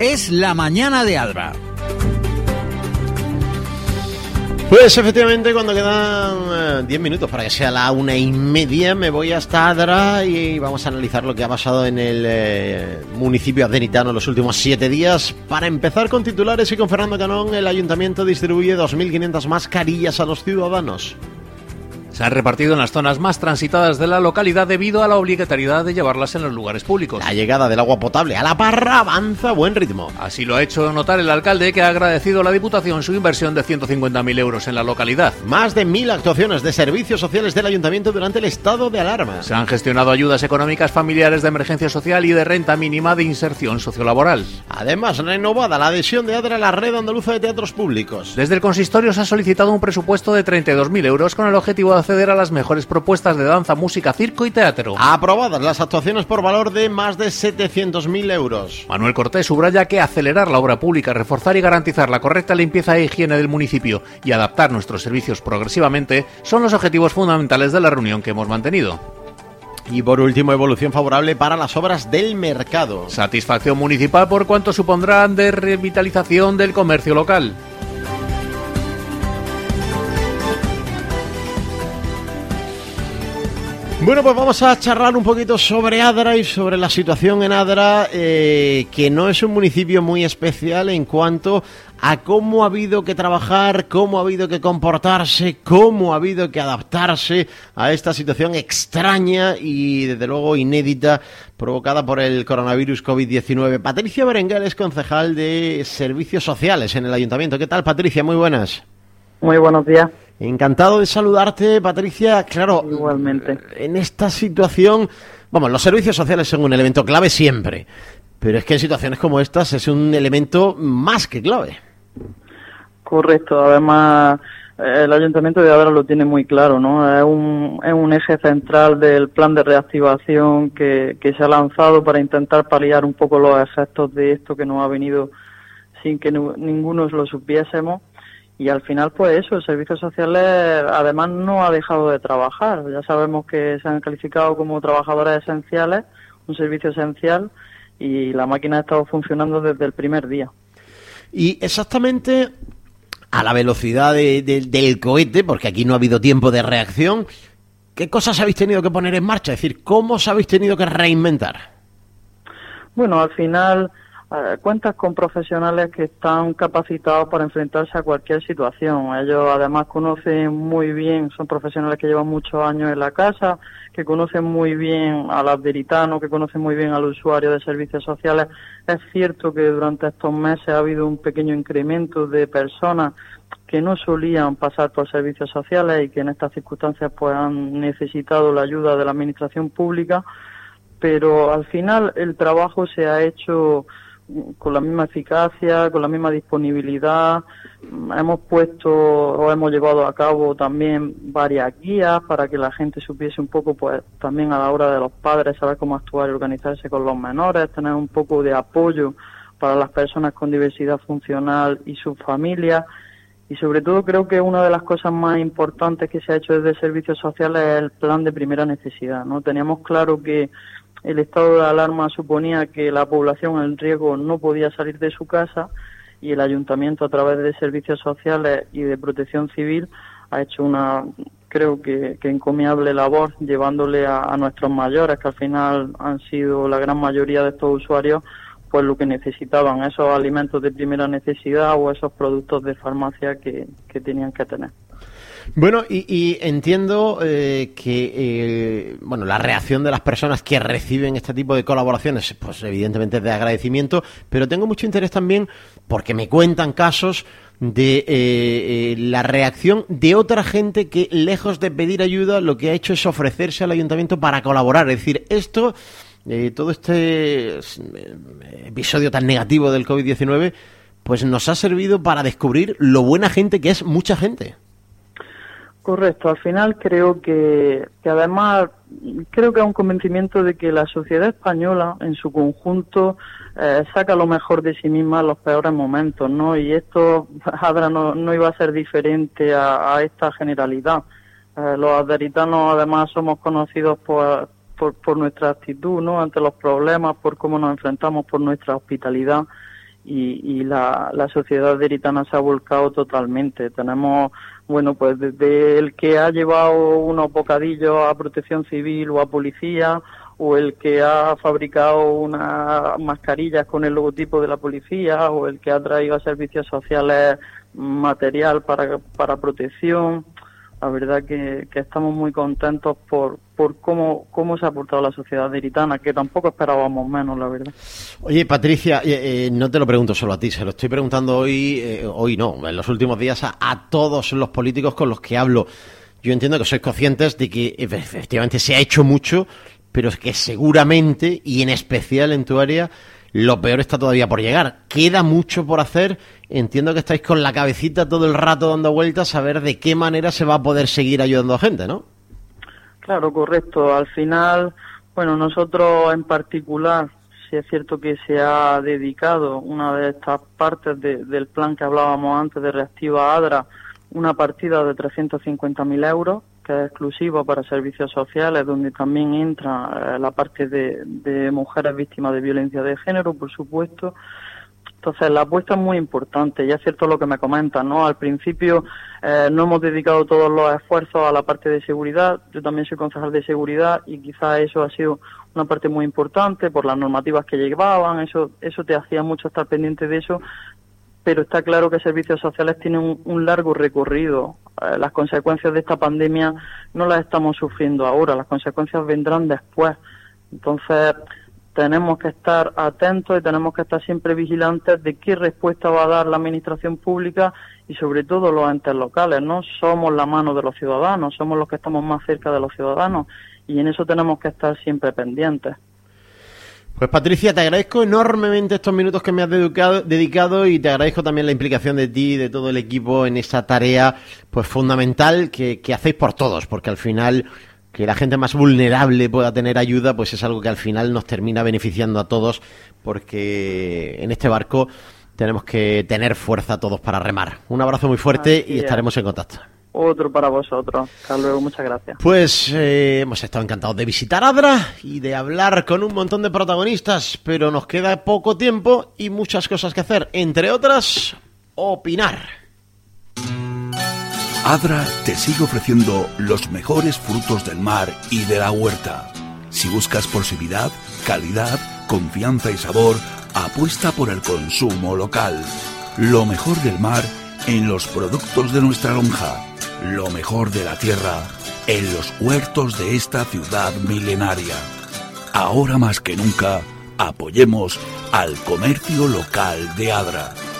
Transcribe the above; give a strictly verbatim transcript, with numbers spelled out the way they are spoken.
es La Mañana de Adra. Pues efectivamente, cuando quedan diez minutos para que sea la una y media, me voy hasta Adra y vamos a analizar lo que ha pasado en el eh, municipio adrenitano en los últimos siete días. Para empezar con titulares y con Fernando Canón, el ayuntamiento distribuye dos mil quinientas mascarillas a los ciudadanos. Se han repartido en las zonas más transitadas de la localidad debido a la obligatoriedad de llevarlas en los lugares públicos. La llegada del agua potable a La Parra avanza a buen ritmo. Así lo ha hecho notar el alcalde, que ha agradecido a la Diputación su inversión de ciento cincuenta mil euros en la localidad. Más de mil actuaciones de servicios sociales del ayuntamiento durante el estado de alarma. Se han gestionado ayudas económicas familiares de emergencia social y de renta mínima de inserción sociolaboral. Además, renovada la adhesión de Adra a la red andaluza de teatros públicos. Desde el consistorio se ha solicitado un presupuesto de treinta y dos mil euros con el objetivo de acceder a las mejores propuestas de danza, música, circo y teatro. Aprobadas las actuaciones por valor de más de setecientos mil euros. Manuel Cortés subraya que acelerar la obra pública, reforzar y garantizar la correcta limpieza e higiene del municipio y adaptar nuestros servicios progresivamente son los objetivos fundamentales de la reunión que hemos mantenido. Y por último, evolución favorable para las obras del mercado. Satisfacción municipal por cuanto supondrán de revitalización del comercio local. Bueno, pues vamos a charlar un poquito sobre Adra y sobre la situación en Adra, eh, que no es un municipio muy especial en cuanto a cómo ha habido que trabajar, cómo ha habido que comportarse, cómo ha habido que adaptarse a esta situación extraña y desde luego inédita provocada por el coronavirus covid diecinueve. Patricia Berenguer es concejal de Servicios Sociales en el Ayuntamiento. ¿Qué tal, Patricia? Muy buenas. Muy buenos días. Encantado de saludarte, Patricia. Claro, igualmente. En esta situación, vamos, los servicios sociales son un elemento clave siempre, pero es que en situaciones como estas es un elemento más que clave. Correcto. Además, el Ayuntamiento de Adra lo tiene muy claro, ¿no? Es un, es un eje central del plan de reactivación que, que se ha lanzado para intentar paliar un poco los efectos de esto que nos ha venido sin que no, ninguno lo supiésemos. Y al final, pues eso, el Servicios Sociales además no ha dejado de trabajar. Ya sabemos que se han calificado como trabajadores esenciales, un servicio esencial, y la máquina ha estado funcionando desde el primer día. Y exactamente a la velocidad de, de, del cohete, porque aquí no ha habido tiempo de reacción, ¿qué cosas habéis tenido que poner en marcha? Es decir, ¿cómo os habéis tenido que reinventar? Bueno, al final eh, cuentas con profesionales que están capacitados para enfrentarse a cualquier situación. Ellos además conocen muy bien, son profesionales que llevan muchos años en la casa, que conocen muy bien al adveritano, que conocen muy bien al usuario de servicios sociales. Es cierto que durante estos meses ha habido un pequeño incremento de personas que no solían pasar por servicios sociales y que en estas circunstancias pues han necesitado la ayuda de la administración pública, pero al final el trabajo se ha hecho con la misma eficacia, con la misma disponibilidad. Hemos puesto o hemos llevado a cabo también varias guías para que la gente supiese un poco, pues también a la hora de los padres, saber cómo actuar y organizarse con los menores, tener un poco de apoyo para las personas con diversidad funcional y sus familias. Y sobre todo creo que una de las cosas más importantes que se ha hecho desde Servicios Sociales es el plan de primera necesidad, ¿no? Teníamos claro que el estado de alarma suponía que la población en riesgo no podía salir de su casa y el Ayuntamiento, a través de Servicios Sociales y de Protección Civil, ha hecho una, creo que, que encomiable labor llevándole a, a nuestros mayores, que al final han sido la gran mayoría de estos usuarios, pues lo que necesitaban, esos alimentos de primera necesidad o esos productos de farmacia que, que tenían que tener. Bueno, y, y entiendo eh, que eh, bueno, la reacción de las personas que reciben este tipo de colaboraciones, pues evidentemente es de agradecimiento, pero tengo mucho interés también porque me cuentan casos de eh, eh, la reacción de otra gente que, lejos de pedir ayuda, lo que ha hecho es ofrecerse al ayuntamiento para colaborar. Es decir, esto, eh, todo este episodio tan negativo del covid diecinueve, pues nos ha servido para descubrir lo buena gente que es mucha gente. Correcto, al final creo que, que además creo que hay un convencimiento de que la sociedad española en su conjunto eh, saca lo mejor de sí misma en los peores momentos, ¿no? Y esto, Adra, no, no iba a ser diferente a, a esta generalidad. Eh, los adveritanos además somos conocidos por, por, por nuestra actitud, ¿no? Ante los problemas, por cómo nos enfrentamos, por nuestra hospitalidad. y, y la, la sociedad deritana se ha volcado totalmente. Tenemos, bueno, pues desde el que ha llevado unos bocadillos a Protección Civil o a Policía, o el que ha fabricado unas mascarillas con el logotipo de la policía, o el que ha traído a servicios sociales material para, para protección. La verdad que, que estamos muy contentos por, por cómo, cómo se ha portado la sociedad deritana, que tampoco esperábamos menos, la verdad. Oye, Patricia, eh, eh, no te lo pregunto solo a ti, se lo estoy preguntando hoy, eh, hoy no, en los últimos días a, a todos los políticos con los que hablo. Yo entiendo que sois conscientes de que efectivamente se ha hecho mucho, pero es que seguramente, y en especial en tu área, lo peor está todavía por llegar. Queda mucho por hacer. Entiendo que estáis con la cabecita todo el rato dando vueltas a ver de qué manera se va a poder seguir ayudando a gente, ¿no? Claro, correcto. Al final, bueno, nosotros en particular, sí es cierto que se ha dedicado una de estas partes de, del plan que hablábamos antes de Reactiva ADRA, una partida de trescientos cincuenta mil euros, que es exclusiva para servicios sociales, donde también entra eh, la parte de, de mujeres víctimas de violencia de género, por supuesto. Entonces, la apuesta es muy importante, y es cierto lo que me comentan, ¿no? Al principio eh, no hemos dedicado todos los esfuerzos a la parte de seguridad. Yo también soy concejal de seguridad y quizás eso ha sido una parte muy importante por las normativas que llevaban, eso, eso te hacía mucho estar pendiente de eso. Pero está claro que servicios sociales tienen un, un largo recorrido. Eh, las consecuencias de esta pandemia no las estamos sufriendo ahora, las consecuencias vendrán después. Entonces, tenemos que estar atentos y tenemos que estar siempre vigilantes de qué respuesta va a dar la administración pública y sobre todo los entes locales, ¿no? Somos la mano de los ciudadanos, somos los que estamos más cerca de los ciudadanos y en eso tenemos que estar siempre pendientes. Pues Patricia, te agradezco enormemente estos minutos que me has dedicado, dedicado y te agradezco también la implicación de ti y de todo el equipo en esa tarea pues fundamental que, que hacéis por todos, porque al final que la gente más vulnerable pueda tener ayuda, pues es algo que al final nos termina beneficiando a todos, porque en este barco tenemos que tener fuerza todos para remar. Un abrazo muy fuerte y estaremos en contacto. Otro para vosotros. Hasta luego, muchas gracias. Pues eh, hemos estado encantados de visitar ADRA y de hablar con un montón de protagonistas, pero nos queda poco tiempo y muchas cosas que hacer, entre otras, opinar. ADRA te sigue ofreciendo los mejores frutos del mar y de la huerta. Si buscas proximidad, calidad, confianza y sabor, apuesta por el consumo local. Lo mejor del mar en los productos de nuestra lonja. Lo mejor de la tierra en los huertos de esta ciudad milenaria. Ahora más que nunca, apoyemos al comercio local de ADRA.